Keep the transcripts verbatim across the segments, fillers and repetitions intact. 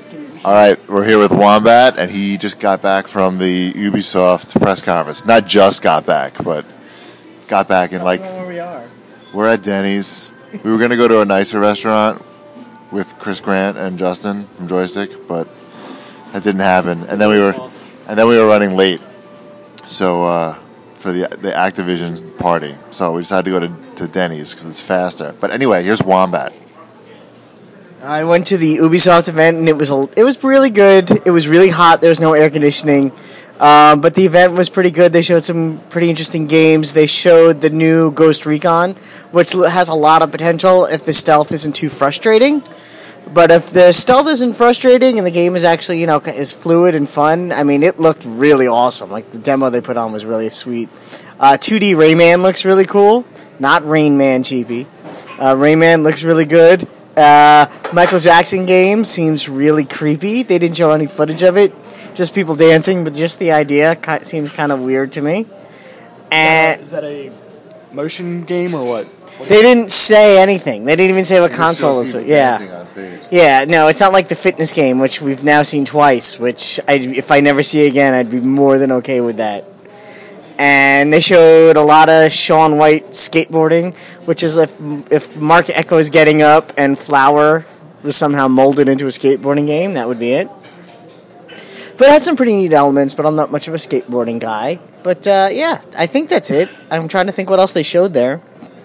All right, we're here with Wombat, and he just got back from the Ubisoft press conference. Not just got back, but got back in like. Where we are. We're at Denny's. We were gonna go to a nicer restaurant with Chris Grant and Justin from Joystick, but that didn't happen. And then we were, and then we were running late, so uh, for the the Activision party. So we decided to go to, to Denny's because it's faster. But anyway, here's Wombat. I went to the Ubisoft event and it was a, it was really good. It was really hot. There was no air conditioning, um, but the event was pretty good. They showed some pretty interesting games. They showed the new Ghost Recon, which has a lot of potential if the stealth isn't too frustrating. But if the stealth isn't frustrating and the game is actually, you know, is fluid and fun, I mean, it looked really awesome. Like the demo they put on was really sweet. Uh, two D Rayman looks really cool. Not Rain Man cheapy. Uh, Rayman looks really good. Uh, Michael Jackson game seems really creepy. They didn't show any footage of it, just people dancing, but just the idea seems kind of weird to me. And is that a motion game or what? what they didn't say anything. They didn't even say what console it's. Yeah, yeah. No, it's not like the fitness game, which we've now seen twice. Which I, if I never see again, I'd be more than okay with that. And they showed a lot of Shaun White skateboarding, which is if if Mark Echo is getting up and Flower was somehow molded into a skateboarding game, that would be it. But it had some pretty neat elements, but I'm not much of a skateboarding guy. But uh, yeah, I think that's it. I'm trying to think what else they showed there.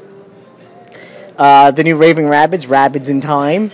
Uh, the new Raving Rabbids, Rabbids in Time.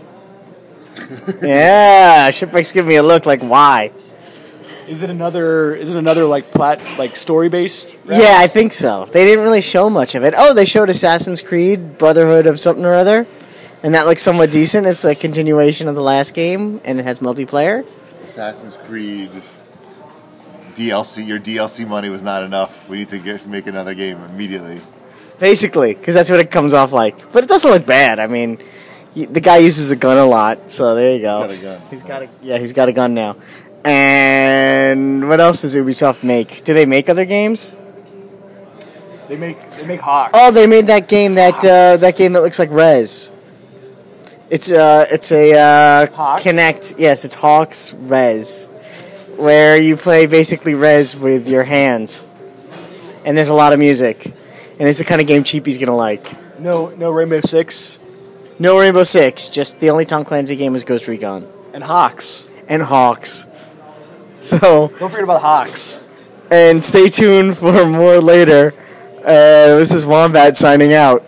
Yeah, Shipwreck's giving me a look like, why? Is it another? Is it another like plat like story based? Yeah, I think so. They didn't really show much of it. Oh, they showed Assassin's Creed Brotherhood of something or other, and that looks somewhat decent. It's a continuation of the last game, and it has multiplayer. Assassin's Creed D L C. Your D L C money was not enough. We need to get make another game immediately. Basically, because that's what it comes off like. But it doesn't look bad. I mean, the guy uses a gun a lot, so there you go. He's got a gun. He's got a yeah. He's got a gun now. And what else does Ubisoft make? Do they make other games? They make they make Hawks. Oh, they made that game that uh, that game that looks like Rez. It's uh it's a uh, Kinect. Yes, it's Hawks Rez, where you play basically Rez with your hands, and there's a lot of music, and it's the kind of game Cheapy's gonna like. No, no Rainbow Six. No Rainbow Six. Just the only Tom Clancy game was Ghost Recon and Hawks and Hawks. So don't forget about Hawks. And stay tuned for more later. Uh, this is Wombat signing out.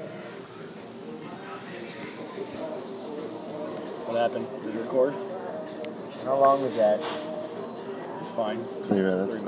What happened? Did it record? How long was that? It's fine. Three minutes.